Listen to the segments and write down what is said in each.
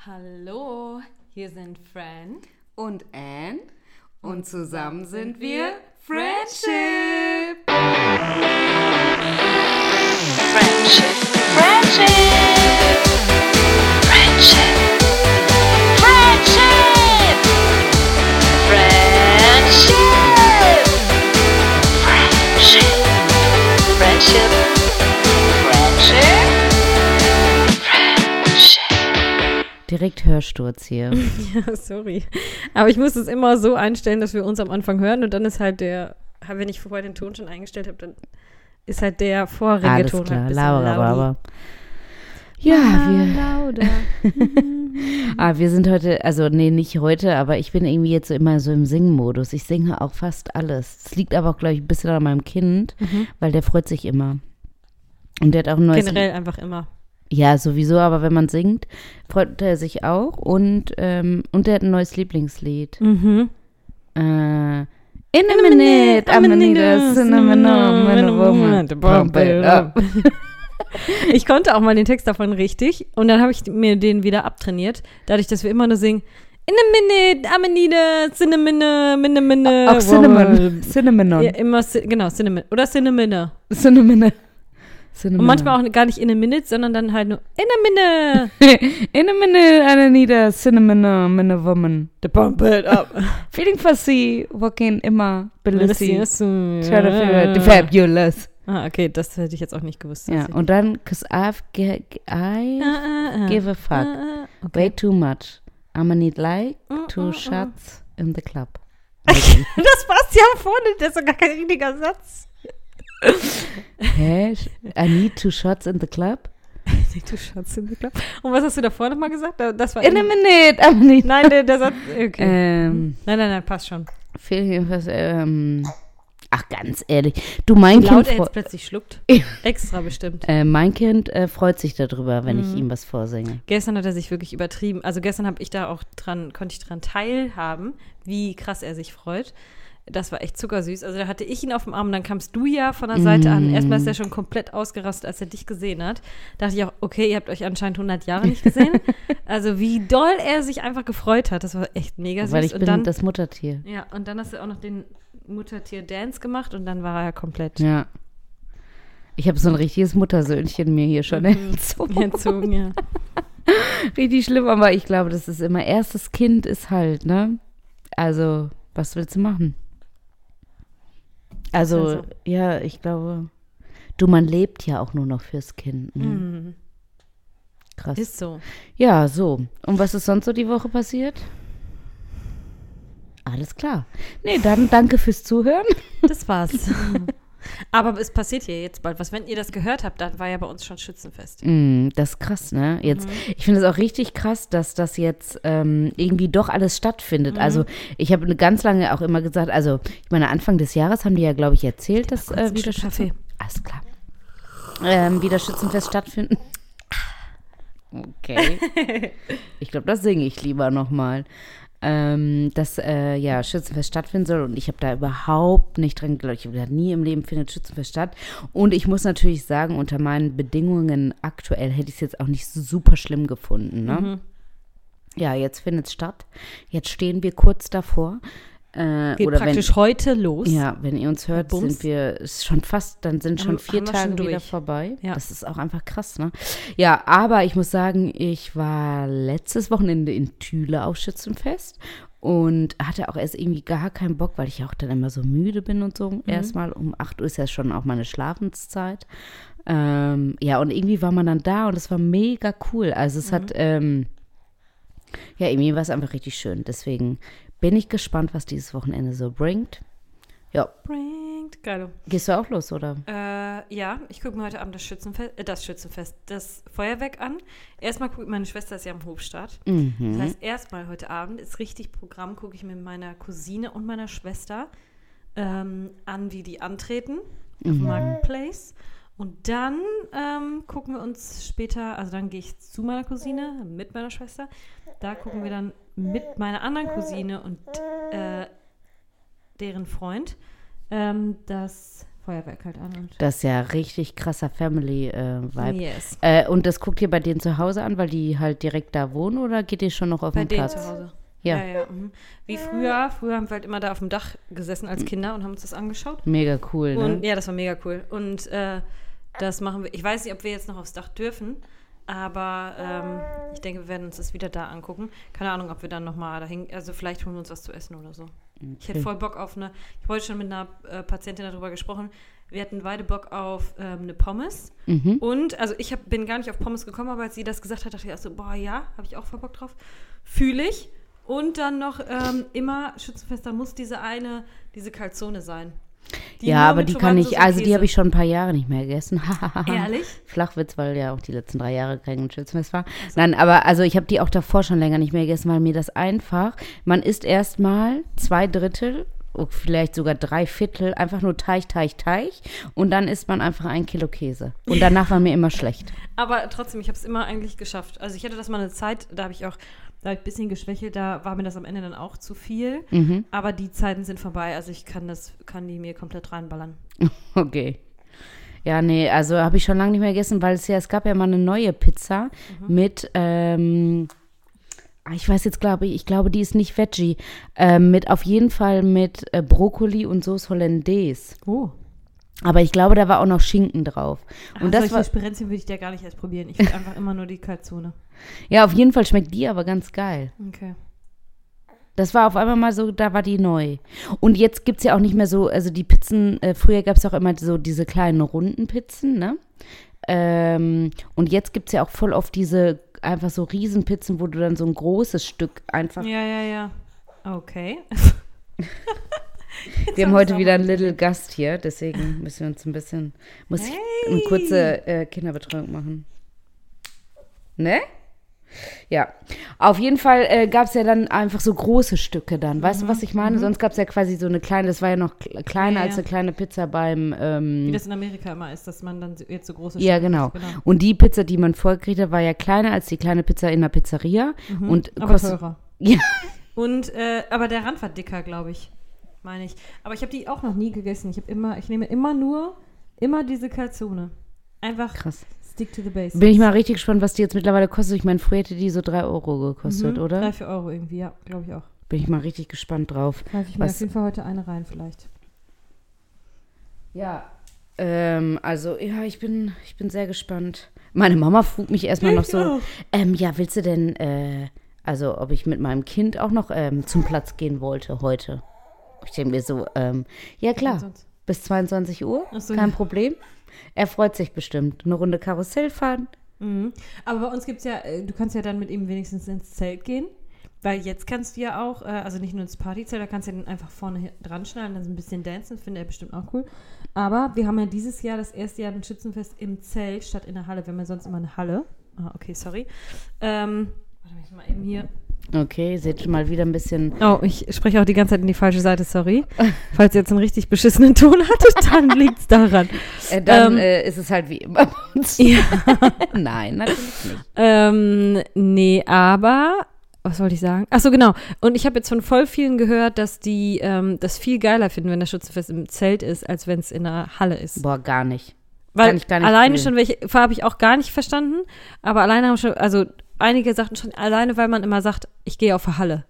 Hallo, hier sind Fran und Anne und zusammen sind wir Friendship. Friendship. Friendship. Friendship. Friendship. Friendship. Friendship. Friendship. Friendship. Friendship. Direkt Hörsturz hier. Ja, sorry. Aber ich muss es immer so einstellen, dass wir uns am Anfang hören und dann ist halt wenn ich vorher den Ton schon eingestellt habe, dann ist halt der vorige Alles Ton klar, halt ein bisschen aber. Ja, lauter. wir sind heute, also nee, nicht heute, aber ich bin irgendwie jetzt so immer so im Singmodus. Ich singe auch fast alles. Es liegt aber auch, glaube ich, ein bisschen an meinem Kind, weil der freut sich immer. Und der hat auch ein neues Generell einfach immer. Ja, sowieso, aber wenn man singt, freut er sich auch und der hat ein neues Lieblingslied. In a minute, I'm gonna need a cinnamon woman to pump it up. Ich konnte auch mal den Text davon richtig und dann habe ich mir den wieder abtrainiert, dadurch, dass wir immer nur singen In a minute, I'm gonna need a cinnamon. Auch Cinnamon. Ja, immer, genau, Cinnamon. Oder Cinnamon. Und manchmal auch gar nicht in a minute, sondern dann halt nur in a minute. In a minute, I need a cinnamon woman to pump it up. Feeling fussy, walking immer Belissi. The fabulous. Ah, okay, das hätte ich jetzt auch nicht gewusst. Ja, und dann, cause I give a fuck way too much. I'ma need like two shots in the club. Das passt ja vorne, das ist doch gar kein richtiger Satz. Hä? I need two shots in the club? Two shots in the club. Und was hast du davor nochmal gesagt? Das war in a minute. Nein, der Satz, okay. Nein, passt schon. Ach, ganz ehrlich. Du, mein Wie Kind. laut er jetzt plötzlich schluckt. Extra bestimmt. Mein Kind freut sich darüber, wenn ich ihm was vorsinge. Gestern hat er sich wirklich übertrieben. Also gestern konnte ich dran teilhaben, wie krass er sich freut. Das war echt zuckersüß. Also da hatte ich ihn auf dem Arm, dann kamst du ja von der Seite an. Erstmal ist er schon komplett ausgerastet, als er dich gesehen hat. Da dachte ich auch, okay, ihr habt euch anscheinend 100 Jahre nicht gesehen. Also wie doll er sich einfach gefreut hat, das war echt mega süß. Weil ich bin das Muttertier. Ja, und dann hast du auch noch den Muttertier-Dance gemacht und dann war er ja komplett. Ja. Ich habe so ein richtiges Muttersöhnchen mir hier schon entzogen, ja. Richtig schlimm, aber ich glaube, das ist immer, erstes Kind ist halt, ne? Also, was willst du machen? Also, ja, ich glaube, man lebt ja auch nur noch fürs Kind. Ne? Krass. Ist so. Ja, so. Und was ist sonst so die Woche passiert? Alles klar. Nee, dann danke fürs Zuhören. Das war's. Aber es passiert hier jetzt bald was. Wenn ihr das gehört habt, dann war ja bei uns schon Schützenfest. Das ist krass, ne? Jetzt, ich finde es auch richtig krass, dass das jetzt irgendwie doch alles stattfindet. Also ich habe ganz lange auch immer gesagt, also ich meine, Anfang des Jahres haben die ja, glaube ich, erzählt, dass wieder alles klar. Wieder Schützenfest stattfinden. Okay. Ich glaube, das singe ich lieber nochmal. Dass Schützenfest stattfinden soll und ich habe da überhaupt nicht dran geglaubt. Ich habe gedacht, nie im Leben findet Schützenfest statt. Und ich muss natürlich sagen, unter meinen Bedingungen aktuell hätte ich es jetzt auch nicht so super schlimm gefunden. Ne? Ja, jetzt findet es statt. Jetzt stehen wir kurz davor. Geht praktisch heute los. Ja, wenn ihr uns hört, sind wir schon fast, dann sind schon 4 Tage wieder vorbei. Ja. Das ist auch einfach krass, ne? Ja, aber ich muss sagen, ich war letztes Wochenende in Thüle auf Schützenfest und hatte auch erst irgendwie gar keinen Bock, weil ich auch dann immer so müde bin und so. Erstmal um 8 Uhr ist ja schon auch meine Schlafenszeit. Und irgendwie war man dann da und es war mega cool. Also es hat, irgendwie war es einfach richtig schön. Deswegen bin ich gespannt, was dieses Wochenende so bringt. Ja. Geil. Gehst du auch los, oder? Ja, ich gucke mir heute Abend das Feuerwerk an. Erstmal gucke ich, meine Schwester ist ja am Hofstaat. Das heißt, erstmal heute Abend ist richtig Programm, gucke ich mit meiner Cousine und meiner Schwester an, wie die antreten auf dem Marketplace. Und dann gucken wir uns später, also dann gehe ich zu meiner Cousine mit meiner Schwester. Da gucken wir dann mit meiner anderen Cousine und deren Freund das Feuerwerk halt an. Und Das ist ja richtig krasser Family-Vibe. yes. Und das guckt ihr bei denen zu Hause an, weil die halt direkt da wohnen oder geht ihr schon noch auf Bei den denen Platz? zu Hause. Ja. Ja. Wie früher. Früher haben wir halt immer da auf dem Dach gesessen als Kinder und haben uns das angeschaut. Mega cool, ne? Und ja, das war mega cool. Und das machen wir. Ich weiß nicht, ob wir jetzt noch aufs Dach dürfen, aber ich denke, wir werden uns das wieder da angucken. Keine Ahnung, ob wir dann nochmal dahin, also vielleicht holen wir uns was zu essen oder so. Ich hätte voll Bock auf ich wollte schon mit einer Patientin darüber gesprochen, wir hatten beide Bock auf eine Pommes. Und, also ich bin gar nicht auf Pommes gekommen, aber als sie das gesagt hat, dachte ich erst so, boah, ja, habe ich auch voll Bock drauf. Fühle ich. Und dann noch immer Schützenfest, da muss diese Calzone sein. Ja, aber die kann ich, also die habe ich schon ein paar Jahre nicht mehr gegessen. Ehrlich? Flachwitz, weil ja auch die letzten 3 Jahre kein Schützenfest war. Nein, aber also ich habe die auch davor schon länger nicht mehr gegessen, weil mir das einfach, man isst erstmal 2/3, vielleicht sogar 3/4, einfach nur Teig und dann isst man einfach 1 Kilo Käse. Und danach war mir immer schlecht. Aber trotzdem, ich habe es immer eigentlich geschafft. Also ich hatte das mal eine Zeit, da habe ich ein bisschen geschwächelt, da war mir das am Ende dann auch zu viel. Aber die Zeiten sind vorbei, also ich kann die mir komplett reinballern. Okay. Ja, nee, also habe ich schon lange nicht mehr gegessen, weil es gab ja mal eine neue Pizza mit, ich weiß jetzt, ich glaube, die ist nicht Veggie, auf jeden Fall mit Brokkoli und Sauce Hollandaise. Oh. Aber ich glaube, da war auch noch Schinken drauf. Und das solche Spirenzchen würde ich ja gar nicht erst probieren. Ich will einfach immer nur die Calzone. Ja, auf jeden Fall schmeckt die aber ganz geil. Okay. Das war auf einmal mal so, da war die neu. Und jetzt gibt es ja auch nicht mehr so, also die Pizzen, früher gab es auch immer so diese kleinen runden Pizzen, ne? Und jetzt gibt es ja auch voll oft diese einfach so Riesenpizzen, wo du dann so ein großes Stück einfach. Ja. Okay. Wir haben heute wieder einen Little Gast hier, deswegen müssen wir uns ich eine kurze Kinderbetreuung machen. Ne? Ja, auf jeden Fall gab es ja dann einfach so große Stücke dann. Weißt du, was ich meine? Sonst gab es ja quasi so eine kleine, das war ja noch kleiner als eine kleine Pizza beim wie das in Amerika immer ist, dass man dann jetzt so große Stücke Ja, genau. Und die Pizza, die man vorher gekriegt hat, war ja kleiner als die kleine Pizza in der Pizzeria. Und aber teurer. Ja. Und, aber der Rand war dicker, glaube ich. Meine ich. Aber ich habe die auch noch nie gegessen. Ich nehme immer diese Calzone. Einfach krass. Stick to the basics. Bin ich mal richtig gespannt, was die jetzt mittlerweile kostet. Ich meine, früher hätte die so 3 Euro gekostet, oder? 3-4 Euro irgendwie, ja, glaube ich auch. Bin ich mal richtig gespannt drauf. Pfeife ich mir auf jeden Fall heute eine rein vielleicht. Ja, also, ja, ich bin sehr gespannt. Meine Mama fragt mich erstmal noch so, ja, willst du denn, also, ob ich mit meinem Kind auch noch zum Platz gehen wollte heute? Ich denke mir so, ja klar, bis 22 Uhr, so, kein Problem. Er freut sich bestimmt. Eine Runde Karussell fahren. Aber bei uns gibt es ja, du kannst ja dann mit ihm wenigstens ins Zelt gehen. Weil jetzt kannst du ja auch, also nicht nur ins Partyzelt, da kannst du den einfach vorne dran schnallen, dann so ein bisschen dancen, finde er bestimmt auch cool. Aber wir haben ja dieses Jahr, das erste Jahr, ein Schützenfest im Zelt statt in der Halle. Wir haben ja sonst immer eine Halle. Okay, sorry. Warte mal eben hier. Okay, seht schon mal wieder ein bisschen. Oh, ich spreche auch die ganze Zeit in die falsche Seite, sorry. Falls ihr jetzt einen richtig beschissenen Ton hattet, dann liegt es daran. Dann ist es halt wie immer bei uns. Ja. Nein, natürlich nicht. Nee, aber, was wollte ich sagen? Ach so, genau. Und ich habe jetzt von voll vielen gehört, dass die das viel geiler finden, wenn das Schützenfest im Zelt ist, als wenn es in der Halle ist. Boah, gar nicht. Weil kann ich gar nicht alleine fühlen. schon, welche Farbe habe ich auch gar nicht verstanden, aber alleine haben schon, also einige sagten schon, alleine, weil man immer sagt, ich gehe auf die Halle.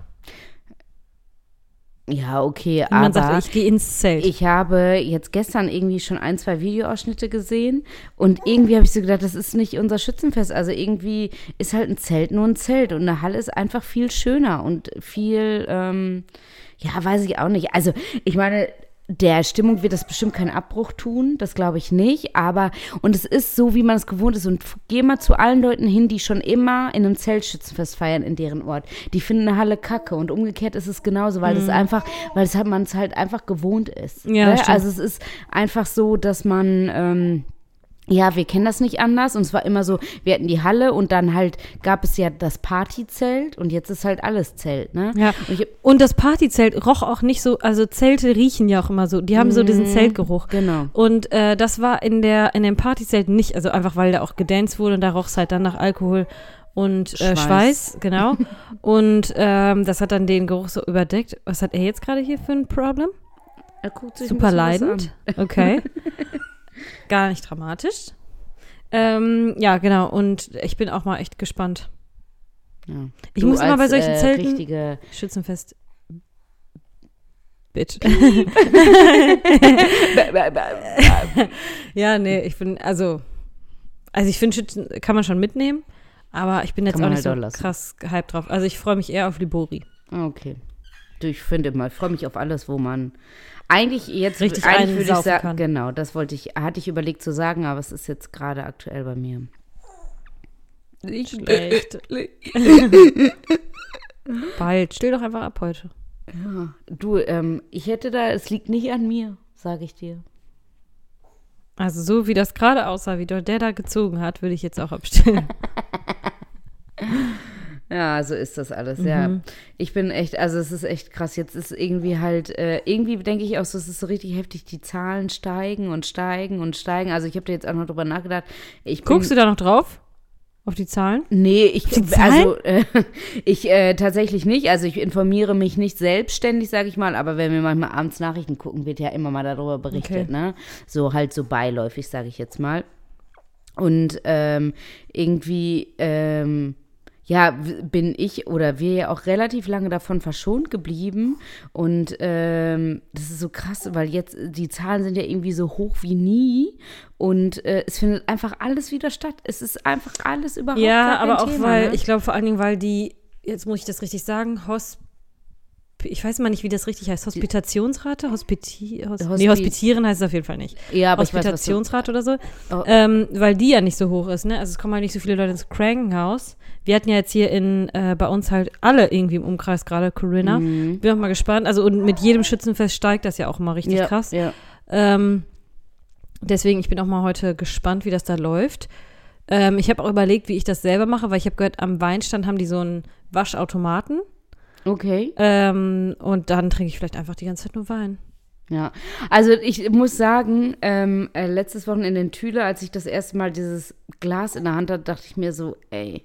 Ja, okay, Und man aber sagt, ich gehe ins Zelt. ich habe jetzt gestern irgendwie schon 1, 2 Videoausschnitte gesehen und irgendwie habe ich so gedacht, das ist nicht unser Schützenfest. Also irgendwie ist halt ein Zelt nur ein Zelt und eine Halle ist einfach viel schöner und viel, ja, weiß ich auch nicht. Also ich meine, der Stimmung wird das bestimmt keinen Abbruch tun, das glaube ich nicht, aber, und es ist so, wie man es gewohnt ist und geh mal zu allen Leuten hin, die schon immer in einem Zeltschützenfest feiern in deren Ort, die finden eine Halle kacke und umgekehrt ist es genauso, weil das einfach, man es halt einfach gewohnt ist. Ja, ne? stimmt. Also es ist einfach so, dass man, ja, wir kennen das nicht anders und es war immer so, wir hatten die Halle und dann halt gab es ja das Partyzelt und jetzt ist halt alles Zelt, ne? Ja, und das Partyzelt roch auch nicht so, also Zelte riechen ja auch immer so, die haben so diesen Zeltgeruch. Genau. Und das war in dem Partyzelt nicht, also einfach, weil da auch gedanced wurde und da roch es halt dann nach Alkohol und Schweiß, genau. Und das hat dann den Geruch so überdeckt. Was hat er jetzt gerade hier für ein Problem? Er guckt sich Super ein bisschen leidend. Okay. Gar nicht dramatisch. Ja, genau. Und ich bin auch mal echt gespannt. Ja. Ich muss immer bei solchen Zelten richtige Schützenfest. Bitch. Ja, nee, ich bin, also ich finde, Schützen kann man schon mitnehmen, aber ich bin jetzt Kann auch man nicht halt so auch lassen. krass gehypt drauf. Also ich freue mich eher auf Libori. Okay. Du, ich finde immer, ich freue mich auf alles, wo man eigentlich jetzt Richtig eigentlich würde ich einsaufen sagen, kann. genau, das hatte ich überlegt zu sagen, aber es ist jetzt gerade aktuell bei mir. Nicht schlecht. Bald. Still doch einfach ab heute. Ja. Du, ich hätte es liegt nicht an mir, sage ich dir. Also so wie das gerade aussah, wie der da gezogen hat, würde ich jetzt auch abstellen. Ja, so ist das alles, ja. Ich bin echt, also es ist echt krass. Jetzt ist irgendwie halt, irgendwie denke ich auch so, es ist so richtig heftig, die Zahlen steigen und steigen und steigen. Also ich habe da jetzt auch noch drüber nachgedacht. Guckst du da noch drauf? Auf die Zahlen? Nee, Die Zahlen? ich tatsächlich nicht. Also ich informiere mich nicht selbstständig, sage ich mal, aber wenn wir manchmal abends Nachrichten gucken, wird ja immer mal darüber berichtet, Okay. ne? So halt so beiläufig, sage ich jetzt mal. Und irgendwie, ja, bin ich oder wir ja auch relativ lange davon verschont geblieben. Und das ist so krass, weil jetzt die Zahlen sind ja irgendwie so hoch wie nie. Und es findet einfach alles wieder statt. Es ist einfach alles überhaupt Ja, gar kein aber auch Thema, weil, ne? ich glaube vor allen Dingen, weil die, jetzt muss ich das richtig sagen, ich weiß mal nicht, wie das richtig heißt, Hospitationsrate? Hospitieren heißt es auf jeden Fall nicht. Ja, aber ich weiß, was du- Hospitationsrate oder so. Oh. Weil die ja nicht so hoch ist, ne? Also es kommen halt nicht so viele Leute ins Krankenhaus. Wir hatten ja jetzt hier bei uns halt alle irgendwie im Umkreis gerade Corinna. Bin auch mal gespannt. Also und mit jedem Schützenfest steigt das ja auch immer richtig ja, krass. Ja. Deswegen, ich bin auch mal heute gespannt, wie das da läuft. Ich habe auch überlegt, wie ich das selber mache, weil ich habe gehört, am Weinstand haben die so einen Waschautomaten. Okay. Und dann trinke ich vielleicht einfach die ganze Zeit nur Wein. Ja, also ich muss sagen, letztes Wochenende in Thüle, als ich das erste Mal dieses Glas in der Hand hatte, dachte ich mir so, ey,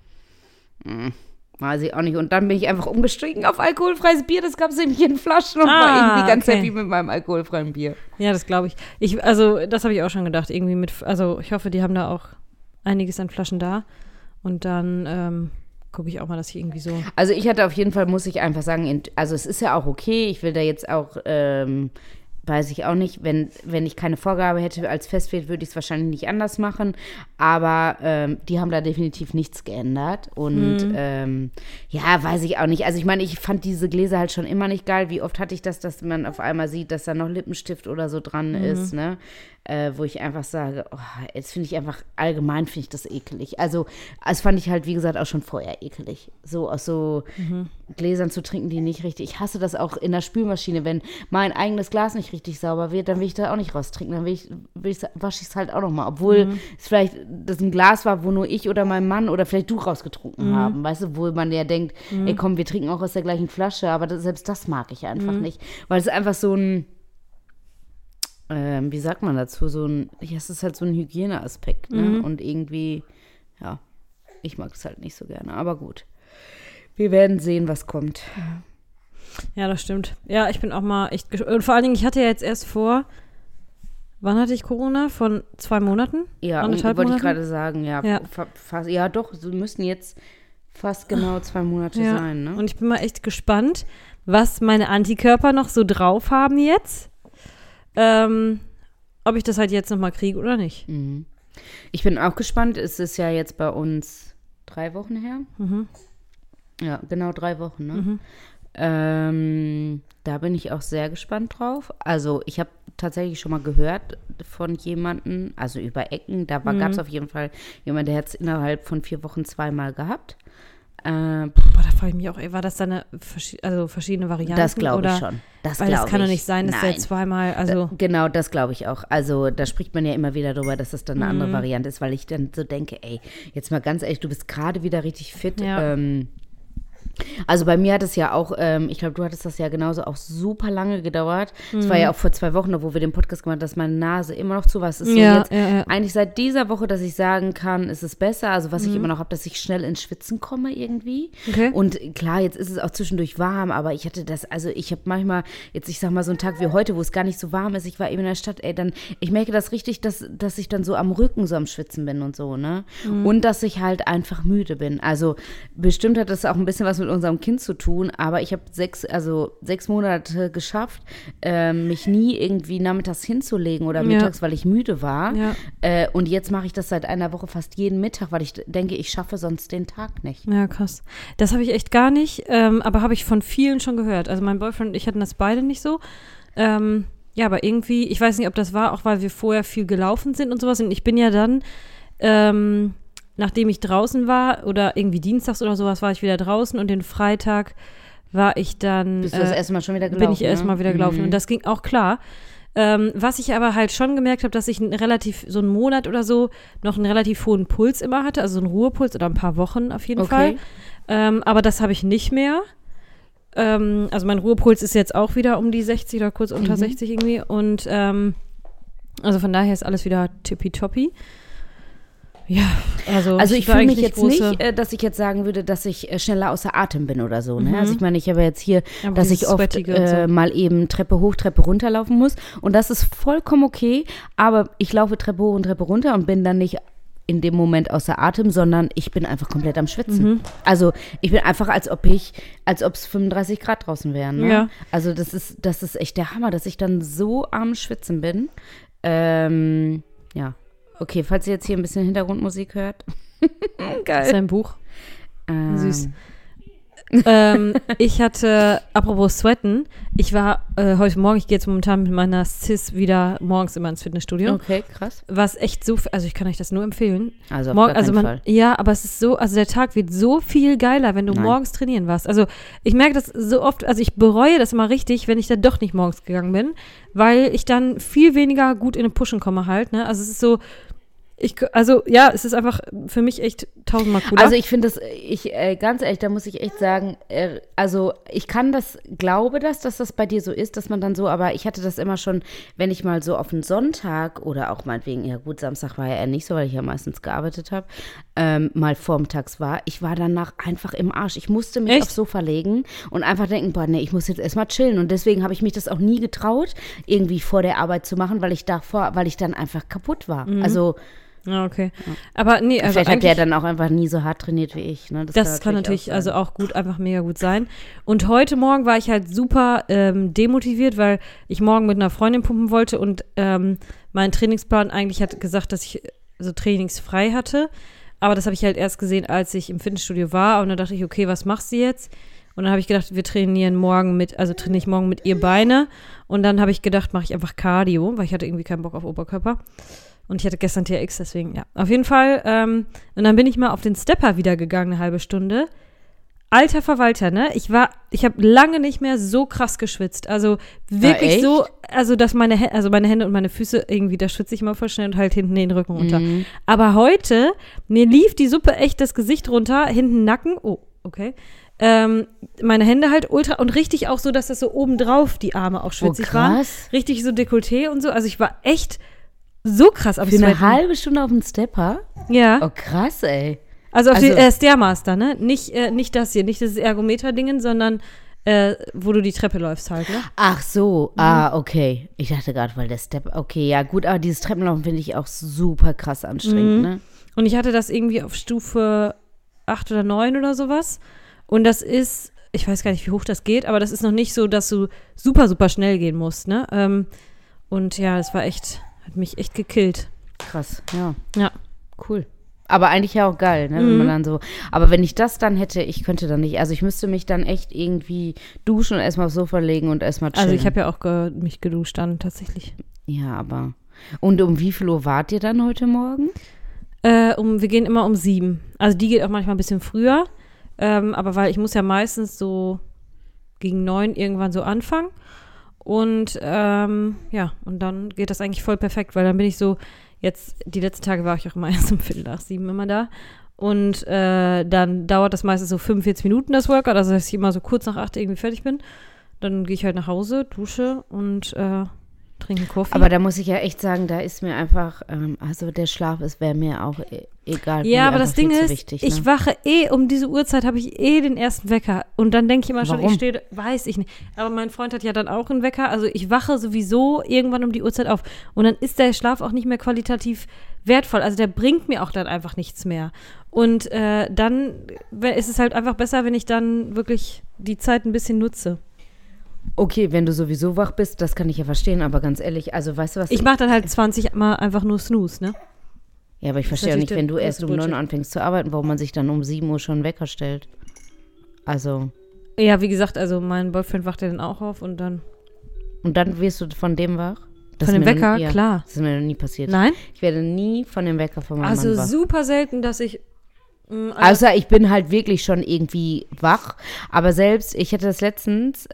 weiß ich auch nicht. Und dann bin ich einfach umgestiegen auf alkoholfreies Bier. Das gab es nämlich in Flaschen und war irgendwie ganz okay. happy mit meinem alkoholfreien Bier. Ja, das glaube ich. Also, das habe ich auch schon gedacht. Irgendwie also ich hoffe, die haben da auch einiges an Flaschen da. Und dann gucke ich auch mal, dass ich irgendwie so. Also ich hatte auf jeden Fall, muss ich einfach sagen, also es ist ja auch okay. Ich will da jetzt auch, weiß ich auch nicht, wenn ich keine Vorgabe hätte als Festwirt, würde ich es wahrscheinlich nicht anders machen. Aber die haben da definitiv nichts geändert. Und ja, weiß ich auch nicht. Also ich meine, ich fand diese Gläser halt schon immer nicht geil. Wie oft hatte ich das, dass man auf einmal sieht, dass da noch Lippenstift oder so dran ist, ne? Wo ich einfach sage, oh, jetzt finde ich einfach, allgemein finde ich das ekelig. Also, das fand ich halt, wie gesagt, auch schon vorher ekelig. So aus so Gläsern zu trinken, die nicht richtig, ich hasse das auch in der Spülmaschine, wenn mein eigenes Glas nicht richtig sauber wird, dann will ich da auch nicht raustrinken, dann wasche ich es halt auch nochmal, obwohl es vielleicht das ein Glas war, wo nur ich oder mein Mann oder vielleicht du rausgetrunken haben, weißt du, wo man ja denkt, ey komm, wir trinken auch aus der gleichen Flasche, aber selbst das mag ich einfach nicht, weil es einfach so ein wie sagt man dazu, ja, es ist halt so ein Hygieneaspekt, ne? Und irgendwie, ja, ich mag es halt nicht so gerne, aber gut. Wir werden sehen, was kommt. Ja, das stimmt. Ja, ich bin auch mal echt und vor allen Dingen, ich hatte ja jetzt erst wann hatte ich Corona? Von 2 Monaten? Ja, Anderthalb wollte ich Monaten? gerade sagen, ja. Ja. Fast, ja, doch, so müssten jetzt fast genau 2 Monate Ja. sein, ne? Und ich bin mal echt gespannt, was meine Antikörper noch so drauf haben jetzt. Ob ich das halt jetzt nochmal kriege oder nicht. Ich bin auch gespannt. Es ist ja jetzt bei uns 3 Wochen her. Ja, genau 3 Wochen, ne? Da bin ich auch sehr gespannt drauf. Also ich habe tatsächlich schon mal gehört von jemandem, also über Ecken, da gab es auf jeden Fall jemanden, der hat es innerhalb von 4 Wochen 2-mal gehabt. Boah, da frage ich mich auch, war das dann verschiedene Varianten? Das glaube ich oder? schon. Weil das kann doch nicht sein, dass der Nein. zweimal, also. Genau, das glaube ich auch. Also da spricht man ja immer wieder drüber, dass das dann eine andere Variante ist, weil ich dann so denke, ey, jetzt mal ganz ehrlich, du bist gerade wieder richtig fit. Ja. Also bei mir hat es ja auch, ich glaube, du hattest das ja genauso auch super lange gedauert. Es war ja auch vor 2 Wochen, wo wir den Podcast gemacht haben, dass meine Nase immer noch zu war. Es ist so jetzt eigentlich seit dieser Woche, dass ich sagen kann, ist es besser. Also was ich immer noch habe, dass ich schnell ins Schwitzen komme irgendwie. Okay. Und klar, jetzt ist es auch zwischendurch warm, aber ich hatte das, also ich habe manchmal, jetzt ich sag mal so einen Tag wie heute, wo es gar nicht so warm ist, ich war eben in der Stadt, ich merke das richtig, dass ich dann so am Rücken so am Schwitzen bin und so, ne? Und dass ich halt einfach müde bin. Also bestimmt hat das auch ein bisschen was mit unserem Kind zu tun, aber ich habe 6 Monate geschafft, mich nie irgendwie nachmittags hinzulegen oder mittags, weil ich müde war. Ja. Und jetzt mache ich das seit einer Woche fast jeden Mittag, weil ich denke, ich schaffe sonst den Tag nicht. Ja, krass. Das habe ich echt gar nicht, aber habe ich von vielen schon gehört. Also mein Boyfriend und ich hatten das beide nicht so. Ja, aber irgendwie, ich weiß nicht, ob das war, auch weil wir vorher viel gelaufen sind und sowas. Und ich bin ja dann nachdem ich draußen war oder irgendwie dienstags oder sowas, war ich wieder draußen und den Freitag war ich dann Bist du das erste Mal schon wieder gelaufen? Bin ich erstmal wieder gelaufen und das ging auch klar. Was ich aber halt schon gemerkt habe, dass ich so einen Monat oder so noch einen relativ hohen Puls immer hatte, also so einen Ruhepuls oder ein paar Wochen auf jeden Fall. Aber das habe ich nicht mehr. Also mein Ruhepuls ist jetzt auch wieder um die 60 oder kurz unter 60 irgendwie und also von daher ist alles wieder tippitoppi. Ja, also ich fühle mich jetzt nicht, dass ich jetzt sagen würde, dass ich schneller außer Atem bin oder so. Ne? Also ich meine, ich habe jetzt hier, dass ich oft mal eben Treppe hoch, Treppe runter laufen muss und das ist vollkommen okay, aber ich laufe Treppe hoch und Treppe runter und bin dann nicht in dem Moment außer Atem, sondern ich bin einfach komplett am Schwitzen. Also ich bin einfach, als ob es 35 Grad draußen wären. Ne? Ja. Also das ist echt der Hammer, dass ich dann so am Schwitzen bin. Ja. Okay, falls ihr jetzt hier ein bisschen Hintergrundmusik hört. Geil. Das ist ein Buch. Süß. Ich hatte, apropos Sweaten, ich war heute Morgen, ich gehe jetzt momentan mit meiner Sis wieder morgens immer ins Fitnessstudio. Okay, krass. Was echt so, also ich kann euch das nur empfehlen. Also auf gar keinen Fall. Ja, aber es ist so, also der Tag wird so viel geiler, wenn du morgens trainieren warst. Also ich merke das so oft, also ich bereue das immer richtig, wenn ich dann doch nicht morgens gegangen bin, weil ich dann viel weniger gut in den Pushen komme halt, ne? Also es ist so, es ist einfach für mich echt 1000-mal cooler. Also ich finde das, ganz ehrlich, da muss ich echt sagen, also ich glaube dass das bei dir so ist, dass man dann so, aber ich hatte das immer schon, wenn ich mal so auf einen Sonntag oder auch meinetwegen, ja gut, Samstag war ja eher nicht so, weil ich ja meistens gearbeitet habe, mal vormittags war, ich war danach einfach im Arsch. Ich musste mich aufs Sofa legen und einfach denken, boah, nee, ich muss jetzt erstmal chillen und deswegen habe ich mich das auch nie getraut, irgendwie vor der Arbeit zu machen, weil ich dann einfach kaputt war. Also ja, okay. Aber nee, also vielleicht hat der dann auch einfach nie so hart trainiert wie ich. Ne? Das kann natürlich also auch gut, einfach mega gut sein. Und heute Morgen war ich halt super demotiviert, weil ich morgen mit einer Freundin pumpen wollte und mein Trainingsplan eigentlich hat gesagt, dass ich so trainingsfrei hatte. Aber das habe ich halt erst gesehen, als ich im Fitnessstudio war. Und dann dachte ich, okay, was machst du jetzt? Und dann habe ich gedacht, trainiere ich morgen mit ihr Beine. Und dann habe ich gedacht, mache ich einfach Cardio, weil ich hatte irgendwie keinen Bock auf Oberkörper. Und ich hatte gestern TRX, deswegen, ja. Auf jeden Fall. Und dann bin ich mal auf den Stepper wieder gegangen, eine halbe Stunde. Alter Verwalter, ne? Ich habe lange nicht mehr so krass geschwitzt. Also wirklich so, also dass meine Hände und meine Füße irgendwie, da schwitze ich immer voll schnell und halt hinten den Rücken runter. Aber heute, mir lief die Suppe echt das Gesicht runter, hinten Nacken. Oh, okay. Meine Hände halt ultra und richtig auch so, dass das so obendrauf die Arme auch schwitzig waren. Richtig so Dekolleté und so. Also ich war echt so krass am Für eine halbe Stunde auf dem Stepper? Ja. Oh, krass, ey. Also auf die Stairmaster, ne? Nicht das hier, nicht das Ergometer-Dingen, sondern wo du die Treppe läufst halt, ne? Ach so, okay. Ich dachte gerade, weil der Step, okay, ja gut, aber dieses Treppenlaufen finde ich auch super krass anstrengend, ne? Und ich hatte das irgendwie auf Stufe 8 oder 9 oder sowas. Und das ist, ich weiß gar nicht, wie hoch das geht, aber das ist noch nicht so, dass du super, super schnell gehen musst, ne? Und ja, das war echt, hat mich echt gekillt. Krass, ja. Ja. Cool. Aber eigentlich ja auch geil, ne? Wenn man dann so, aber wenn ich das dann hätte, ich könnte dann nicht, also ich müsste mich dann echt irgendwie duschen und erstmal aufs Sofa legen und erstmal chillen. Also ich habe ja auch mich geduscht dann tatsächlich. Ja, aber, und um wie viel Uhr wart ihr dann heute Morgen? Wir gehen immer um 7. Also die geht auch manchmal ein bisschen früher, aber weil ich muss ja meistens so gegen 9 irgendwann so anfangen und ja, und dann geht das eigentlich voll perfekt, weil dann bin ich so, jetzt, die letzten Tage war ich auch immer erst um 7:15 immer da Und dann dauert das meistens so 45 Minuten, das Workout. Also, dass ich immer so kurz nach 8 irgendwie fertig bin. Dann gehe ich halt nach Hause, dusche und trinke einen Kaffee. Aber da muss ich ja echt sagen, da ist mir einfach, also der Schlaf wäre mir auch egal. Ja, aber das Ding ist, wichtig, ich wache um diese Uhrzeit habe ich den ersten Wecker. Und dann denke ich immer schon, Warum? weiß ich nicht. Aber mein Freund hat ja dann auch einen Wecker. Also ich wache sowieso irgendwann um die Uhrzeit auf. Und dann ist der Schlaf auch nicht mehr qualitativ wertvoll. Also der bringt mir auch dann einfach nichts mehr. Und dann ist es halt einfach besser, wenn ich dann wirklich die Zeit ein bisschen nutze. Okay, wenn du sowieso wach bist, das kann ich ja verstehen, aber ganz ehrlich, also weißt du was? Ich mache dann halt 20 Mal einfach nur Snooze, ne? Ja, aber ich verstehe ja nicht, wenn du erst um 9 Uhr anfängst zu arbeiten, warum man sich dann um 7 Uhr schon einen Wecker stellt. Also. Ja, wie gesagt, also mein Boyfriend wacht ja dann auch auf und dann. Und dann wirst du von dem wach? Von dem Wecker, klar. Das ist mir noch nie passiert. Nein? Ich werde nie von dem Wecker von meinem Mann wach. Also super selten, dass ich. Außer ich bin halt wirklich schon irgendwie wach. Aber selbst, ich hatte das letztens,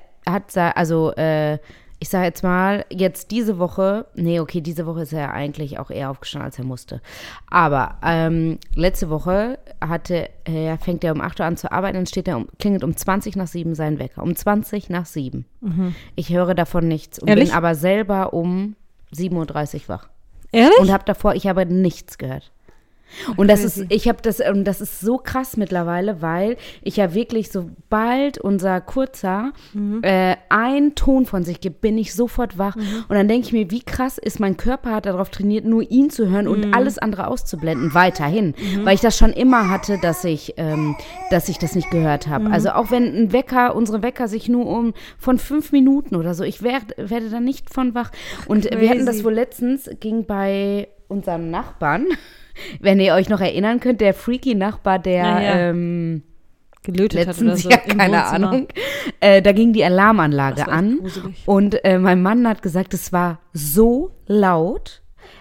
ich sage jetzt mal, jetzt diese Woche, diese Woche ist er ja eigentlich auch eher aufgestanden, als er musste. Aber letzte Woche fängt er um 8 Uhr an zu arbeiten, dann klingelt um 20 nach 7 sein Wecker. Um 20 nach 7. Mhm. Ich höre davon nichts und bin aber selber um 7.30 Uhr wach. Ehrlich? Und ich habe nichts gehört. Und das ist so krass mittlerweile, weil ich ja wirklich, sobald unser Kurzer einen Ton von sich gibt, bin ich sofort wach. Und dann denke ich mir, wie krass ist, mein Körper hat darauf trainiert, nur ihn zu hören und alles andere auszublenden, weiterhin. Weil ich das schon immer hatte, dass ich das nicht gehört habe. Also auch wenn unsere Wecker sich nur von 5 Minuten oder so, ich werde da nicht von wach. Und wir hatten das wohl letztens, ging bei unserem Nachbarn. Wenn ihr euch noch erinnern könnt, der freaky Nachbar, der gelötet hat oder so. Ja, keine Ahnung. Da ging die Alarmanlage an. Gruselig. Und mein Mann hat gesagt, es war so laut,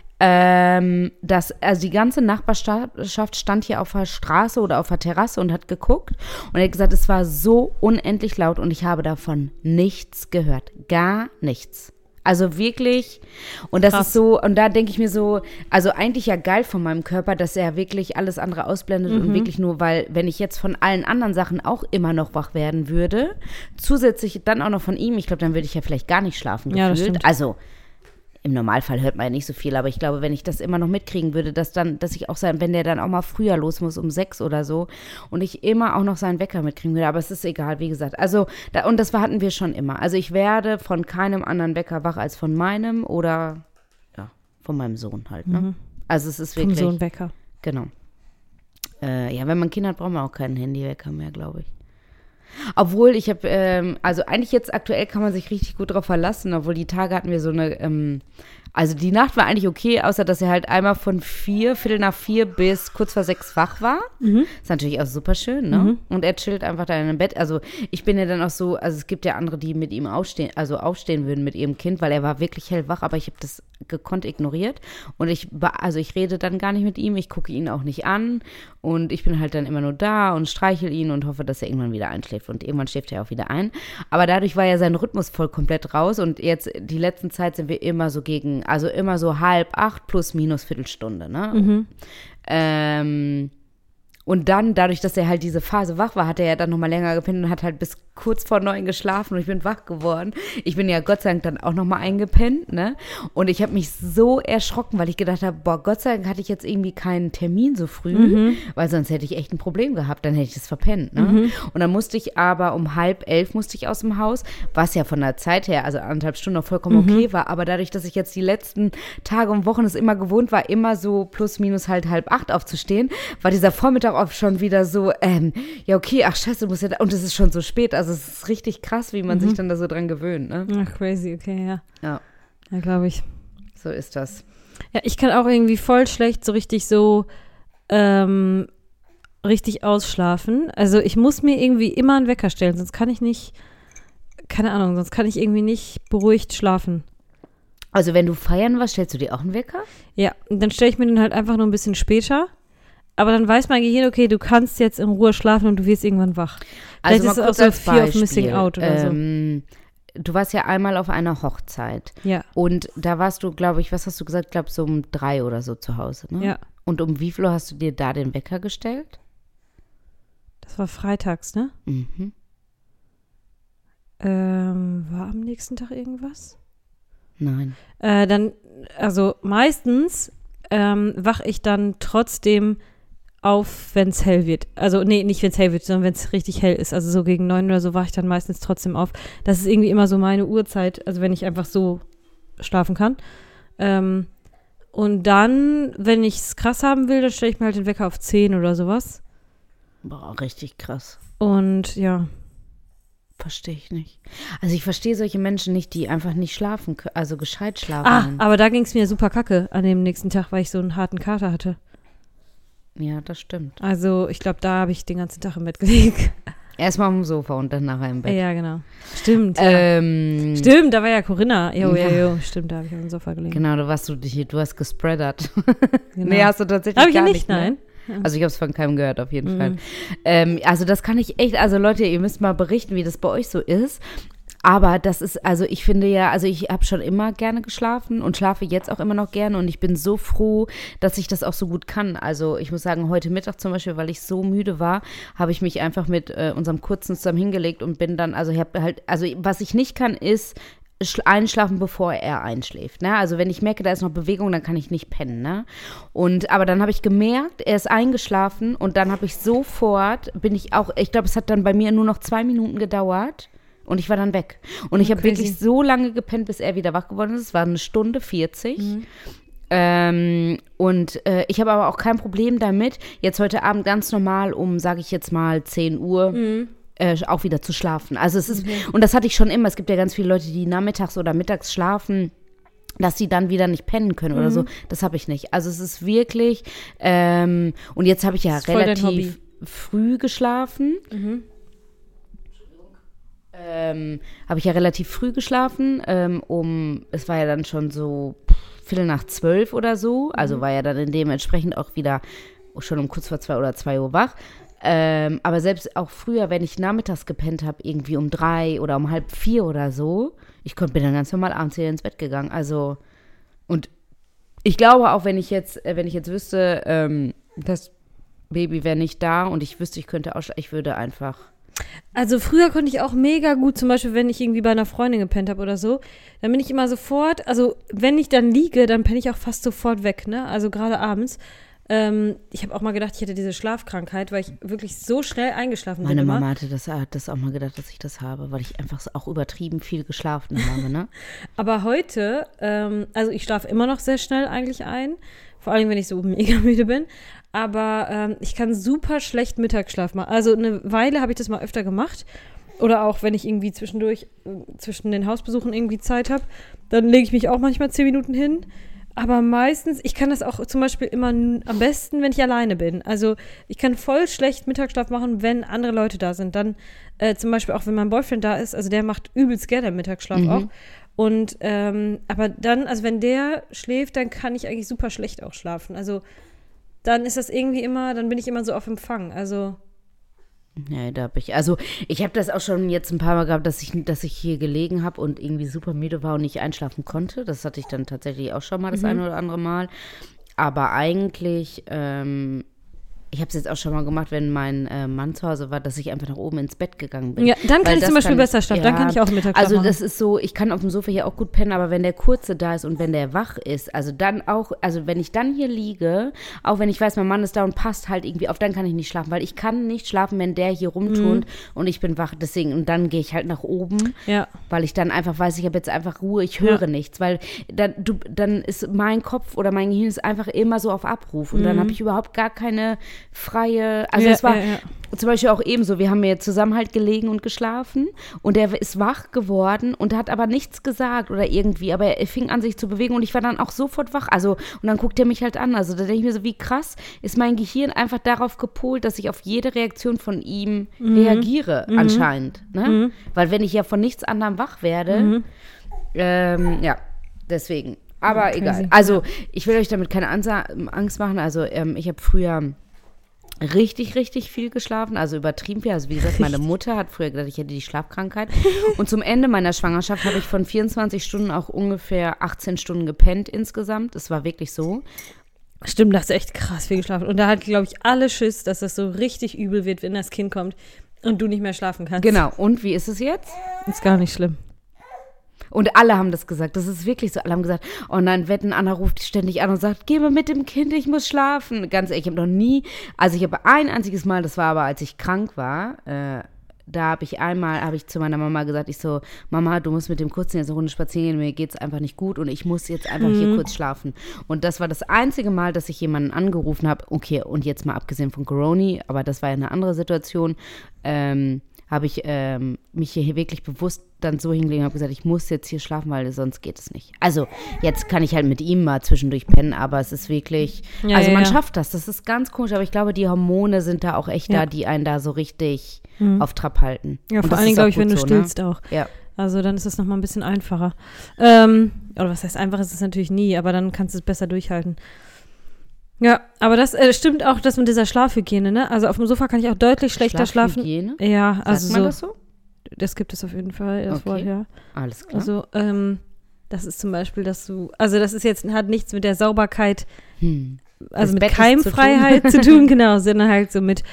dass die ganze Nachbarschaft stand hier auf der Straße oder auf der Terrasse und hat geguckt. Und er hat gesagt, es war so unendlich laut und ich habe davon nichts gehört. Gar nichts. Also wirklich, und das ist so, und da denke ich mir so, also eigentlich ja geil von meinem Körper, dass er wirklich alles andere ausblendet und wirklich nur, weil wenn ich jetzt von allen anderen Sachen auch immer noch wach werden würde, zusätzlich dann auch noch von ihm, ich glaube, dann würde ich ja vielleicht gar nicht schlafen gefühlt. Ja, das stimmt. Also im Normalfall hört man ja nicht so viel, aber ich glaube, wenn ich das immer noch mitkriegen würde, dass ich auch wenn der dann auch mal früher los muss, um 6 oder so, und ich immer auch noch seinen Wecker mitkriegen würde, aber es ist egal, wie gesagt. Also, und das hatten wir schon immer. Also ich werde von keinem anderen Wecker wach als von meinem oder, ja, von meinem Sohn halt, ne? Also es ist wirklich. Vom Sohn-Wecker. Genau. Ja, wenn man Kinder hat, braucht man auch keinen Handywecker mehr, glaube ich. Obwohl ich habe, also eigentlich jetzt aktuell kann man sich richtig gut drauf verlassen, obwohl die Tage hatten wir so eine, also die Nacht war eigentlich okay, außer dass er halt einmal von 4, 3:45 bis kurz vor 6 wach war. Ist natürlich auch super schön, ne? Und er chillt einfach da in dem Bett. Also ich bin ja dann auch so, also es gibt ja andere, die mit ihm aufstehen würden mit ihrem Kind, weil er war wirklich hellwach, aber ich habe das gekonnt ignoriert. Und ich rede dann gar nicht mit ihm, ich gucke ihn auch nicht an und ich bin halt dann immer nur da und streichel ihn und hoffe, dass er irgendwann wieder einschläft. Und irgendwann schläft er auch wieder ein. Aber dadurch war ja sein Rhythmus voll komplett raus und jetzt die letzten Zeit sind wir immer so immer so 7:30 plus minus Viertelstunde, ne? Und dann, dadurch, dass er halt diese Phase wach war, hat er ja dann nochmal länger gepennt und hat halt bis kurz vor 9 geschlafen und ich bin wach geworden. Ich bin ja Gott sei Dank dann auch nochmal eingepennt, ne? Und ich habe mich so erschrocken, weil ich gedacht habe, boah, Gott sei Dank hatte ich jetzt irgendwie keinen Termin so früh, weil sonst hätte ich echt ein Problem gehabt, dann hätte ich das verpennt, ne? Und dann musste ich aber um 10:30 aus dem Haus, was ja von der Zeit her, also 1,5 Stunden noch vollkommen okay war, aber dadurch, dass ich jetzt die letzten Tage und Wochen es immer gewohnt war, immer so plus minus halt 7:30 aufzustehen, war dieser Vormittag auch schon wieder so, ja okay, ach scheiße, du musst ja da, und es ist schon so spät, also es ist richtig krass, wie man sich dann da so dran gewöhnt, ne? Ach, crazy, okay, ja. Ja. Ja, glaube ich. So ist das. Ja, ich kann auch irgendwie voll schlecht so richtig richtig ausschlafen. Also ich muss mir irgendwie immer einen Wecker stellen, sonst kann ich nicht, keine Ahnung, sonst kann ich irgendwie nicht beruhigt schlafen. Also wenn du feiern warst, stellst du dir auch einen Wecker? Ja, und dann stelle ich mir den halt einfach nur ein bisschen später. Aber dann weiß mein Gehirn, okay, du kannst jetzt in Ruhe schlafen und du wirst irgendwann wach. Also vielleicht ist es auch so Fear of Missing Out oder so. Du warst ja einmal auf einer Hochzeit. Ja. Und da warst du, glaube ich, was hast du gesagt? Ich glaube, so um 3 oder so zu Hause, ne? Ja. Und um wie viel Uhr hast du dir da den Wecker gestellt? Das war freitags, ne? Mhm. War am nächsten Tag irgendwas? Nein. Also meistens wache ich dann trotzdem auf, wenn es hell wird. Also, nee, nicht wenn es hell wird, sondern wenn es richtig hell ist. Also so gegen 9 oder so wache ich dann meistens trotzdem auf. Das ist irgendwie immer so meine Uhrzeit, also wenn ich einfach so schlafen kann. Und dann, wenn ich es krass haben will, dann stelle ich mir halt den Wecker auf 10 oder sowas. Boah, richtig krass. Und ja. Verstehe ich nicht. Also ich verstehe solche Menschen nicht, die einfach nicht schlafen können, also gescheit schlafen. Aber da ging es mir super kacke an dem nächsten Tag, weil ich so einen harten Kater hatte. Ja, das stimmt. Also ich glaube, da habe ich den ganzen Tag im Bett gelegen. Erstmal auf dem Sofa und dann nachher im Bett. Ja, genau. Stimmt. Ja. Stimmt, da war ja Corinna. Jo. Stimmt, da habe ich auf dem Sofa gelegen. Genau, du hast gespreadert. Genau. Nee, hast du tatsächlich Hab ich gar ja nicht, nein. Ne? Also ich habe es von keinem gehört, auf jeden Fall. Also das kann ich echt, also Leute, ihr müsst mal berichten, wie das bei euch so ist. Aber das ist, also ich finde ja, also ich habe schon immer gerne geschlafen und schlafe jetzt auch immer noch gerne und ich bin so froh, dass ich das auch so gut kann. Also ich muss sagen, heute Mittag zum Beispiel, weil ich so müde war, habe ich mich einfach mit unserem Kurzen zusammen hingelegt und bin dann, also ich habe halt, also was ich nicht kann, ist einschlafen, bevor er einschläft, ne? Also wenn ich merke, da ist noch Bewegung, dann kann ich nicht pennen, ne? Aber dann habe ich gemerkt, er ist eingeschlafen und dann habe ich sofort, ich glaube, es hat dann bei mir nur noch 2 Minuten gedauert und ich war dann weg. Und ich habe wirklich so lange gepennt, bis er wieder wach geworden ist. Es war 1:40. Ich habe aber auch kein Problem damit, jetzt heute Abend ganz normal um, sage ich jetzt mal, 10 Uhr auch wieder zu schlafen. Also es ist, und das hatte ich schon immer, es gibt ja ganz viele Leute, die nachmittags oder mittags schlafen, dass sie dann wieder nicht pennen können oder so. Das habe ich nicht. Also es ist wirklich, und jetzt habe ich ja relativ früh geschlafen. Habe ich ja relativ früh geschlafen, es war ja dann schon so 11:45 oder so, also war ja dann dementsprechend auch wieder schon um kurz vor 2 oder 2 Uhr wach. Aber selbst auch früher, wenn ich nachmittags gepennt habe, irgendwie um 3 oder um 3:30 oder so, bin dann ganz normal abends wieder ins Bett gegangen. Also, und ich glaube auch, wenn ich jetzt wüsste, das Baby wäre nicht da und ich wüsste, ich könnte ausschlafen, ich würde einfach. Also früher konnte ich auch mega gut, zum Beispiel, wenn ich irgendwie bei einer Freundin gepennt habe oder so, dann bin ich immer sofort, also wenn ich dann liege, dann penne ich auch fast sofort weg, ne? Also gerade abends. Ich habe auch mal gedacht, ich hätte diese Schlafkrankheit, weil ich wirklich so schnell eingeschlafen bin. Meine Mama hat das auch mal gedacht, dass ich das habe, weil ich einfach auch übertrieben viel geschlafen habe, ne? Aber heute, also ich schlafe immer noch sehr schnell eigentlich ein, vor allem, wenn ich so mega müde bin, aber ich kann super schlecht Mittagsschlaf machen. Also eine Weile habe ich das mal öfter gemacht oder auch, wenn ich irgendwie zwischendurch, zwischen den Hausbesuchen irgendwie Zeit habe, dann lege ich mich auch manchmal 10 Minuten hin. Aber meistens, ich kann das auch zum Beispiel immer am besten, wenn ich alleine bin. Also ich kann voll schlecht Mittagsschlaf machen, wenn andere Leute da sind. Dann zum Beispiel auch, wenn mein Boyfriend da ist, also der macht übelst gerne Mittagsschlaf auch. Und aber dann, also wenn der schläft, dann kann ich eigentlich super schlecht auch schlafen. Also dann ist das irgendwie immer, dann bin ich immer so auf Empfang. Also Ja, ich habe das auch schon jetzt ein paar Mal gehabt, dass ich hier gelegen habe und irgendwie super müde war und nicht einschlafen konnte. Das hatte ich dann tatsächlich auch schon mal das eine oder andere Mal. Aber eigentlich, ich habe es jetzt auch schon mal gemacht, wenn mein Mann zu Hause war, dass ich einfach nach oben ins Bett gegangen bin. Ja, dann kann ich zum Beispiel besser schlafen. Ja, dann kann ich auch Mittagsschlaf machen. Also machen. das ist so, ich kann auf dem Sofa hier auch gut pennen, aber wenn der Kurze da ist und wenn der wach ist, also dann auch, also wenn ich dann hier liege, auch wenn ich weiß, mein Mann ist da und passt halt irgendwie auf, dann kann ich nicht schlafen, weil ich kann nicht schlafen, wenn der hier rumturnt und ich bin wach. Deswegen, und dann gehe ich halt nach oben, weil ich dann einfach weiß, ich habe jetzt einfach Ruhe, ich höre nichts, weil dann ist mein Kopf oder mein Gehirn ist einfach immer so auf Abruf und dann habe ich überhaupt gar keine freie. Also es war zum Beispiel auch ebenso, wir haben ja zusammen halt gelegen und geschlafen und er ist wach geworden und hat aber nichts gesagt oder irgendwie, aber er fing an sich zu bewegen und ich war dann auch sofort wach, also und dann guckt er mich halt an, also da denke ich mir so, wie krass ist mein Gehirn einfach darauf gepolt, dass ich auf jede Reaktion von ihm reagiere anscheinend, ne? Weil wenn ich ja von nichts anderem wach werde, deswegen, aber egal, also ich will euch damit keine Angst machen, also ich habe früher richtig, richtig viel geschlafen, also übertrieben viel. Also wie gesagt, meine Mutter hat früher gedacht, ich hätte die Schlafkrankheit. Und zum Ende meiner Schwangerschaft habe ich von 24 Stunden auch ungefähr 18 Stunden gepennt insgesamt. Es war wirklich so. Stimmt, da hast du echt krass viel geschlafen. Und da hat, glaube ich, alle Schiss, dass das so richtig übel wird, wenn das Kind kommt und du nicht mehr schlafen kannst. Genau. Und wie ist es jetzt? Ist gar nicht schlimm. Und alle haben das gesagt. Das ist wirklich so. Alle haben gesagt, oh nein, wetten, Anna ruft ständig an und sagt, geh mal mit dem Kind, ich muss schlafen. Ganz ehrlich, ich habe noch nie, also ich habe ein einziges Mal, das war aber, als ich krank war, da habe ich zu meiner Mama gesagt, ich so, Mama, du musst mit dem Kurzen jetzt eine Runde spazieren gehen, mir geht's einfach nicht gut und ich muss jetzt einfach hier kurz schlafen. Und das war das einzige Mal, dass ich jemanden angerufen habe, okay, und jetzt mal abgesehen von Corona, aber das war ja eine andere Situation, habe ich mich hier wirklich bewusst dann so hingelegt und habe gesagt, ich muss jetzt hier schlafen, weil sonst geht es nicht. Also jetzt kann ich halt mit ihm mal zwischendurch pennen, aber es ist wirklich, man schafft das ist ganz komisch, aber ich glaube, die Hormone sind da auch echt da, die einen da so richtig auf Trab halten. Ja, und vor allen Dingen, glaube ich, wenn du so, stillst ne? auch. Ja. Also dann ist es nochmal ein bisschen einfacher. Oder was heißt einfach, ist es natürlich nie, aber dann kannst du es besser durchhalten. Ja, aber das stimmt auch, das mit dieser Schlafhygiene, ne? Also auf dem Sofa kann ich auch deutlich schlechter schlafen. Schlafhygiene? Ja, also Sagt man das so? Das gibt es auf jeden Fall, das Wort, ja. Alles klar. Also, das ist zum Beispiel, dass du, also das ist jetzt, hat nichts mit der Sauberkeit, also Des mit Bettes Keimfreiheit zu tun, genau, sondern halt so mit,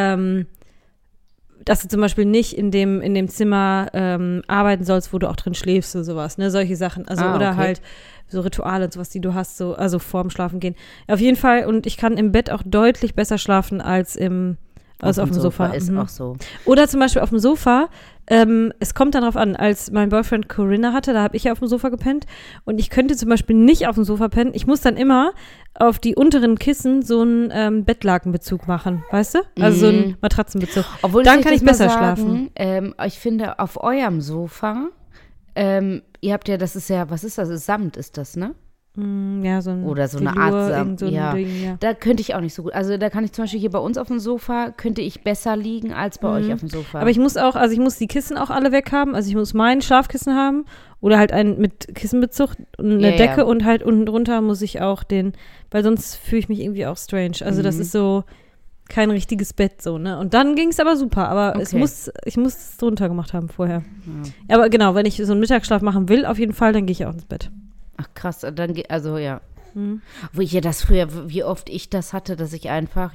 dass du zum Beispiel nicht in dem Zimmer arbeiten sollst, wo du auch drin schläfst oder sowas, ne, solche Sachen. Also, oder halt so Rituale und sowas, die du hast, so, also vorm Schlafen gehen. Auf jeden Fall, und ich kann im Bett auch deutlich besser schlafen als auf dem Sofa. Ist auch so. Oder zum Beispiel auf dem Sofa, es kommt dann drauf an, als mein Boyfriend Corinna hatte, da habe ich ja auf dem Sofa gepennt und ich könnte zum Beispiel nicht auf dem Sofa pennen. Ich muss dann immer auf die unteren Kissen so einen Bettlakenbezug machen, weißt du? Also so einen Matratzenbezug. Obwohl dann kann ich besser schlafen. Ich finde, auf eurem Sofa, ihr habt ja, das ist ja, was ist das? Samt ist das, ne? Ja, so ein oder so eine Velour, Art Samt, so ein ja. Ding, ja. Da könnte ich auch nicht so gut. Also da kann ich zum Beispiel hier bei uns auf dem Sofa, könnte ich besser liegen als bei euch auf dem Sofa. Aber ich muss die Kissen auch alle weghaben. Also ich muss mein Schlafkissen haben oder halt einen mit Kissenbezug und eine Decke und halt unten drunter muss ich auch weil sonst fühle ich mich irgendwie auch strange. Also das ist so kein richtiges Bett so, ne? Und dann ging es aber super, aber ich muss es drunter gemacht haben vorher. Ja. Aber genau, wenn ich so einen Mittagsschlaf machen will, auf jeden Fall, dann gehe ich auch ins Bett. Ach krass, also ja. Wo ich ja das früher, wie oft ich das hatte, dass ich einfach,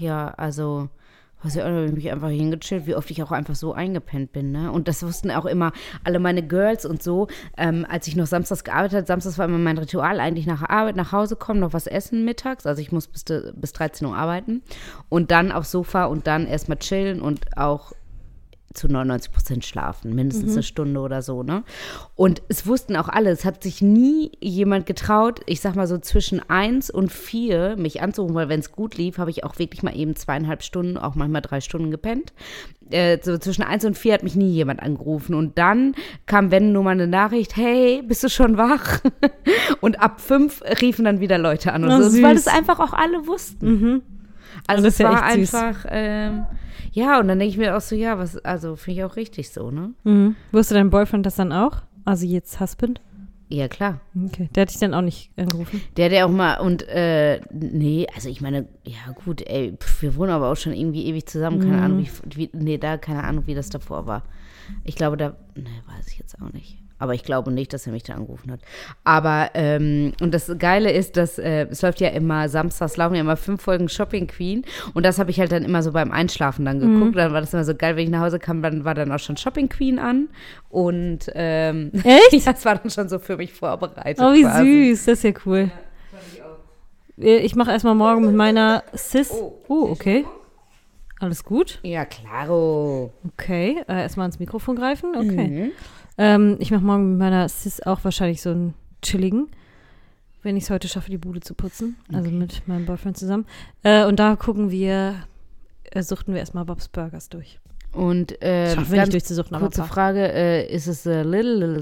mich einfach hingechillt, wie oft ich auch einfach so eingepennt bin, ne? Und das wussten auch immer alle meine Girls und so, als ich noch samstags gearbeitet habe. Samstags war immer mein Ritual, eigentlich nach Arbeit nach Hause kommen, noch was essen mittags. Also ich muss bis 13 Uhr arbeiten und dann aufs Sofa und dann erstmal chillen und auch zu 99% schlafen, mindestens eine Stunde oder so, ne? Und es wussten auch alle, es hat sich nie jemand getraut, ich sag mal so zwischen 1 und 4 mich anzurufen, weil wenn es gut lief, habe ich auch wirklich mal eben 2,5 Stunden, auch manchmal 3 Stunden gepennt. So zwischen 1 und 4 hat mich nie jemand angerufen und dann kam, wenn nur mal eine Nachricht, hey, bist du schon wach? Und ab 5 riefen dann wieder Leute an und so, weil das einfach auch alle wussten. Also es war einfach, ja, und dann denke ich mir auch so, ja, also finde ich auch richtig so, ne? Wusste dein Boyfriend das dann auch? Also jetzt Husband? Ja, klar. Okay, der hat dich dann auch nicht angerufen? Der auch mal, und nee, also ich meine, ja gut, ey, wir wohnen aber auch schon irgendwie ewig zusammen, keine Ahnung, keine Ahnung, wie das davor war. Ich glaube, weiß ich jetzt auch nicht. Aber ich glaube nicht, dass er mich da angerufen hat. Aber, und das Geile ist, dass es läuft ja immer, samstags laufen ja immer 5 Folgen Shopping Queen. Und das habe ich halt dann immer so beim Einschlafen dann geguckt. Dann war das immer so geil, wenn ich nach Hause kam, dann war dann auch schon Shopping Queen an. Und, echt? Das war dann schon so für mich vorbereitet. Oh, wie quasi. süß, das ist ja cool. Ja, ich mache erstmal morgen mit meiner Sis. Oh, okay. Alles gut? Ja, klaro. Okay, erstmal ins Mikrofon greifen. Okay. Ich mache morgen mit meiner Sis auch wahrscheinlich so einen chilligen, wenn ich es heute schaffe, die Bude zu putzen. Also mit meinem Boyfriend zusammen. Und da suchten wir erstmal Bob's Burgers durch. Und schaffen wir nicht durchzusuchten, aber kurze Frage, ist es Little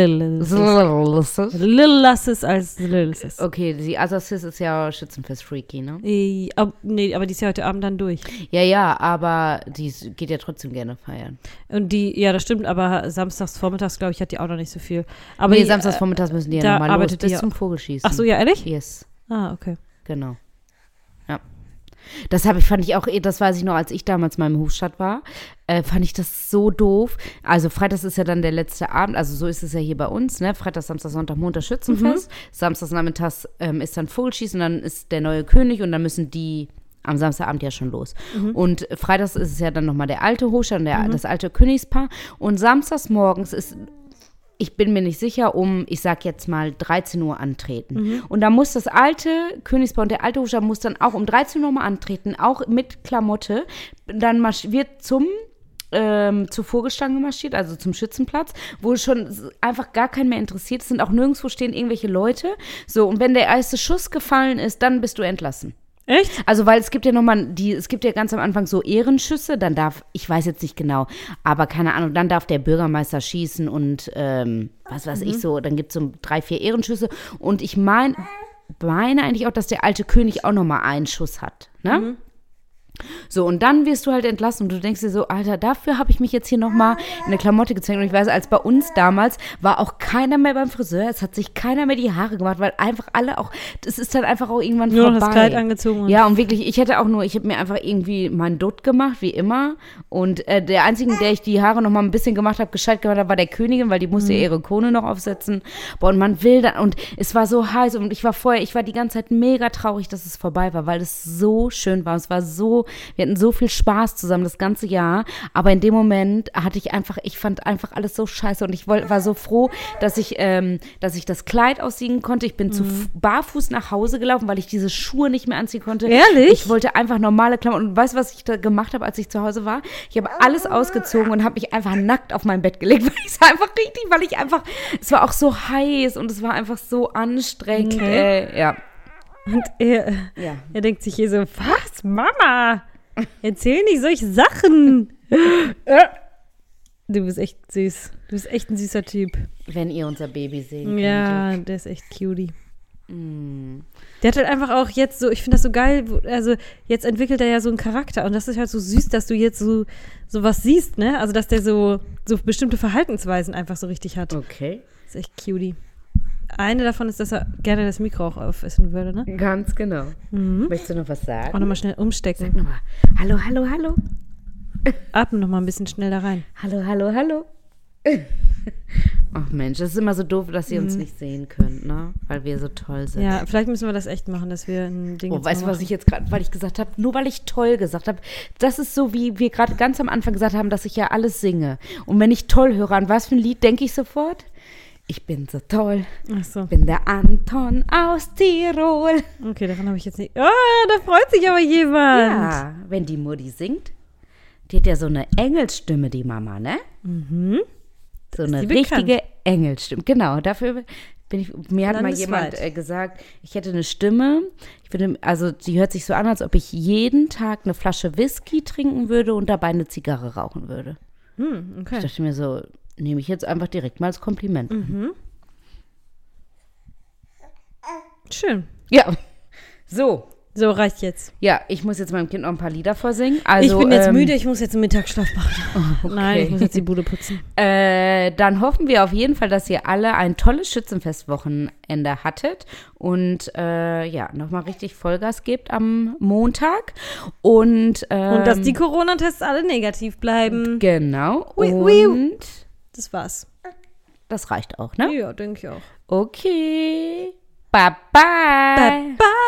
Little Lasses als Little Sis. Okay, die Other Sis ist ja Schützenfest-Freaky, ne? Nee, aber die ist ja heute Abend dann durch. Ja, aber die geht ja trotzdem gerne feiern. Und ja, das stimmt, aber samstags vormittags, glaube ich, hat die auch noch nicht so viel. Aber nee, samstags vormittags müssen die ja nochmal los, bis zum Vogelschießen. Ach so, ja, ehrlich? Yes. Ah, okay. Genau. Ja. Fand ich auch, das weiß ich noch, als ich damals mal im Hofstadt war, fand ich das so doof. Also Freitags ist ja dann der letzte Abend, also so ist es ja hier bei uns, ne? Freitag, Samstag, Sonntag, Montag Schützenfest. Samstags nachmittags ist dann Vogelschießen, dann ist der neue König und dann müssen die am Samstagabend ja schon los. Und freitags ist es ja dann nochmal der alte Hofstadt und das alte Königspaar. Und samstags morgens ist, ich bin mir nicht sicher, ich sag jetzt mal 13 Uhr antreten. Und da muss das alte Königspaar und der alte Hofstadt muss dann auch um 13 Uhr mal antreten, auch mit Klamotte. Dann wird zur Vogelstange marschiert, also zum Schützenplatz, wo schon einfach gar keinen mehr interessiert. Es sind auch nirgendwo stehen irgendwelche Leute. So, und wenn der erste Schuss gefallen ist, dann bist du entlassen. Echt? Also, weil es gibt ja nochmal, es gibt ja ganz am Anfang so Ehrenschüsse, dann ich weiß jetzt nicht genau, aber keine Ahnung, dann darf der Bürgermeister schießen und was weiß ich so, dann gibt es so 3, 4 Ehrenschüsse und ich meine eigentlich auch, dass der alte König auch nochmal einen Schuss hat, ne? So, und dann wirst du halt entlassen und du denkst dir so, Alter, dafür habe ich mich jetzt hier nochmal in eine Klamotte gezwängt. Und ich weiß, als bei uns damals war auch keiner mehr beim Friseur, es hat sich keiner mehr die Haare gemacht, weil einfach alle auch, das ist dann einfach auch irgendwann nur vorbei. noch das Kleid angezogen. Ja, und wirklich, ich habe mir einfach irgendwie meinen Dutt gemacht, wie immer. Und der einzige, der ich die Haare nochmal ein bisschen gescheit gemacht habe, war der Königin, weil die musste ihre Krone noch aufsetzen. Boah, und man will dann, und es war so heiß und ich war die ganze Zeit mega traurig, dass es vorbei war, weil es so schön war. Es war so, wir hatten so viel Spaß zusammen das ganze Jahr, aber in dem Moment ich fand einfach alles so scheiße und ich war so froh, dass ich das Kleid ausziehen konnte. Ich bin zu barfuß nach Hause gelaufen, weil ich diese Schuhe nicht mehr anziehen konnte. Ehrlich? Ich wollte einfach normale Klamotten. Und weißt du, was ich da gemacht habe, als ich zu Hause war? Ich habe alles ausgezogen und habe mich einfach nackt auf mein Bett gelegt, es war auch so heiß und es war einfach so anstrengend. Okay. Ja. Und er denkt sich hier so, was, Mama? Erzähl nicht solche Sachen. Du bist echt süß. Du bist echt ein süßer Typ. Wenn ihr unser Baby sehen könntet. Ja, der ist echt cutie. Der hat halt einfach auch jetzt so, ich finde das so geil, also jetzt entwickelt er ja so einen Charakter und das ist halt so süß, dass du jetzt so was siehst, ne? Also, dass der so bestimmte Verhaltensweisen einfach so richtig hat. Okay. Das ist echt cutie. Eine davon ist, dass er gerne das Mikro auch aufessen würde, ne? Ganz genau. Möchtest du noch was sagen? Auch nochmal schnell umstecken. Sag nochmal. Hallo, hallo, hallo. Atme nochmal ein bisschen schnell da rein. Hallo, hallo, hallo. Ach Mensch, das ist immer so doof, dass ihr uns nicht sehen könnt, ne? Weil wir so toll sind. Ja, vielleicht müssen wir das echt machen, dass wir ein Ding weißt du, was ich jetzt gerade, weil ich gesagt habe, nur weil ich toll gesagt habe, das ist so, wie wir gerade ganz am Anfang gesagt haben, dass ich ja alles singe. Und wenn ich toll höre, an was für ein Lied denke ich sofort? Ich bin so toll. Ach so. Ich bin der Anton aus Tirol. Okay, daran habe ich jetzt nicht. Oh, da freut sich aber jemand. Ja, wenn die Mutti singt. Die hat ja so eine Engelsstimme, die Mama, ne? So eine richtige Engelsstimme. Genau, dafür mir hat mal jemand gesagt, ich hätte eine Stimme. Also sie hört sich so an, als ob ich jeden Tag eine Flasche Whisky trinken würde und dabei eine Zigarre rauchen würde. Okay. Ich dachte mir so, nehme ich jetzt einfach direkt mal als Kompliment. Schön. Ja, so, reicht jetzt. Ja, ich muss jetzt meinem Kind noch ein paar Lieder vorsingen. Also, ich bin jetzt müde, ich muss jetzt einen Mittagsschlaf machen. Okay. Nein, ich muss jetzt die Bude putzen. Dann hoffen wir auf jeden Fall, dass ihr alle ein tolles Schützenfestwochenende hattet und nochmal richtig Vollgas gebt am Montag. Und dass die Corona-Tests alle negativ bleiben. Genau. Und das war's. Das reicht auch, ne? Ja, denke ich auch. Okay. Bye, bye. Bye, bye.